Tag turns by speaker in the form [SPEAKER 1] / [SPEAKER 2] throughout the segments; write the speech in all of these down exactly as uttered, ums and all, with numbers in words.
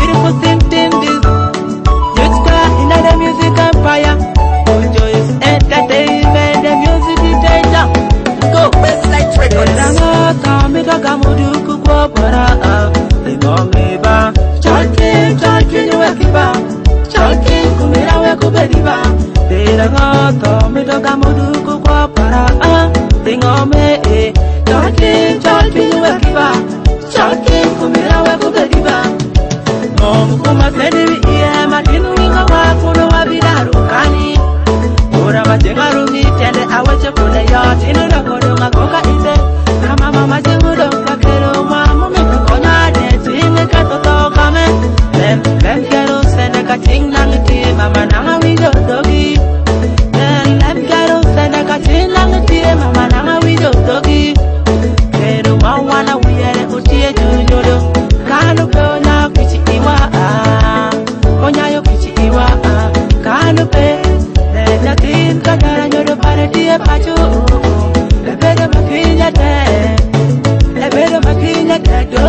[SPEAKER 1] beautiful thing thing this. Youth Square in the music empire. Ojo is entertainment, the music dictator. Go best like records. Ranga me toka muduku kwa para. Ingo me ba. Chalking, chalking we kiba. Chalking kumira we kubediba. Ranga me toka muduku kwa para. Ingo me eh. Chalking, chalking we kiba. Chalking kumira we kubediba. Mom kuma seni iye matinu inga wa kuno wa bidaru kani. Ora majengaru ni tende aweche kule yote inu na kodo makoka ite. Kama mama jengudo kakero mama mikonya de tinge katoto kame. Lem lem kero sende kating nangiti mama nanga wido dogi. Lem lem kero sende kating nangiti mama nanga wido dogi. Kero mawana wiyere utie junyodo. Kanu kona kichi iwa ah. Onyayo kichi iwa ah. Kanu pe. Natin kadara nyodo pare tie pacho. Lebedo makinya te. Lebedo makinya te do.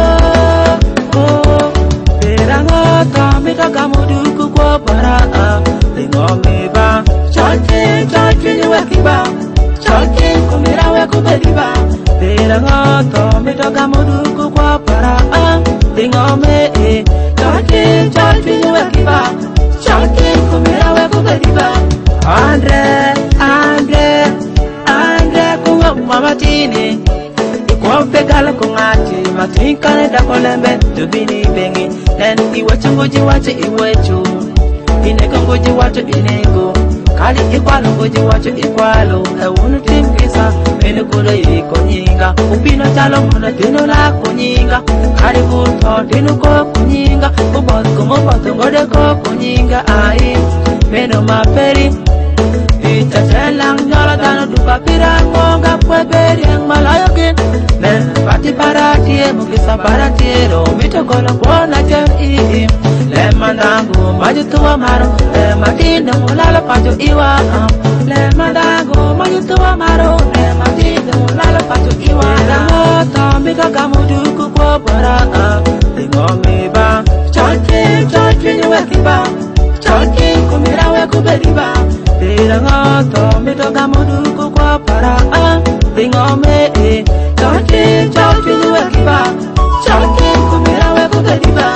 [SPEAKER 1] Oh, perango kami toka muduku kwa para. Lingo meba. Chalking, chalking we kiba. Chalking kumira we kubediba. Perango kami toka muduku kwa para. Lingo me. Chalking, chalking we kiba. Chalking kumira we kubediba. Andre, Andre, Andre, kunga mamatini. Ikwa pegala kungati, matinkane da kolembe, tubini bengi. Nen iwacho ngoji wacho iwecho. Inego ngoji wacho inego. Kali ikwalo ngoji wacho ikwalo. Ewunu timkisa, mene kulo yiko nyinga. Upino chalo muna tino la kunyinga. Kali kuto tino ko kunyinga. Ubos kumoboto ngode ko kunyinga. Ai, meno maperi. Ita selang nyola tano duka pirang monga kwe beriang malayokin. Men pati paratie mukisa paratie ro mito kola kuona jem iim. Le mandangu maju tuwa maro. Le matinda mulala pacho iwa. Le mandangu maju tuwa maro. Le matinda mulala pacho iwa. Lango tambika kamuduku kwa para. Lingo miba. Chalking, chalking we kiba. Chalking kumira we kubediba. Pirango to mito kamuduku kwa para. Lingo me eh. Chalking, chalking we kiba. Chalking kumira we kubediba.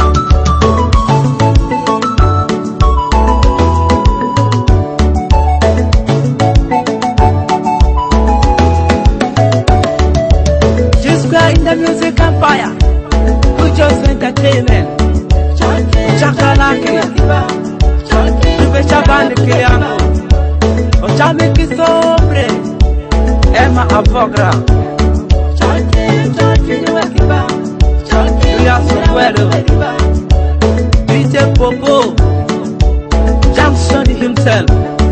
[SPEAKER 1] Just go in the music empire. Who just entertainment. Chakalake. Tubecha bandi kiliango. Ochame kisombre. Emma Avogra. Julia Sukwelo. D J Popo. Jackson himself.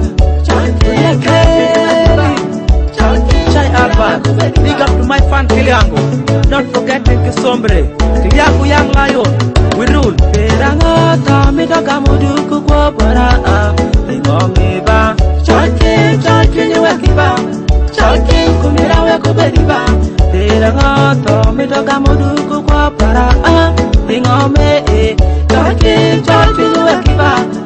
[SPEAKER 1] Chai Alba. Big up to my fan Kiliango. Not forgetting Kisombre. Kiliango Young Lion. We rule. Perango tami toka muduku kwa para. Lingo miba. Chalking, chalking we kiba. Chalking kumira we kubediba. Perango tami toka muduku kwa para. Lingo me. Chalking, chalking we kiba.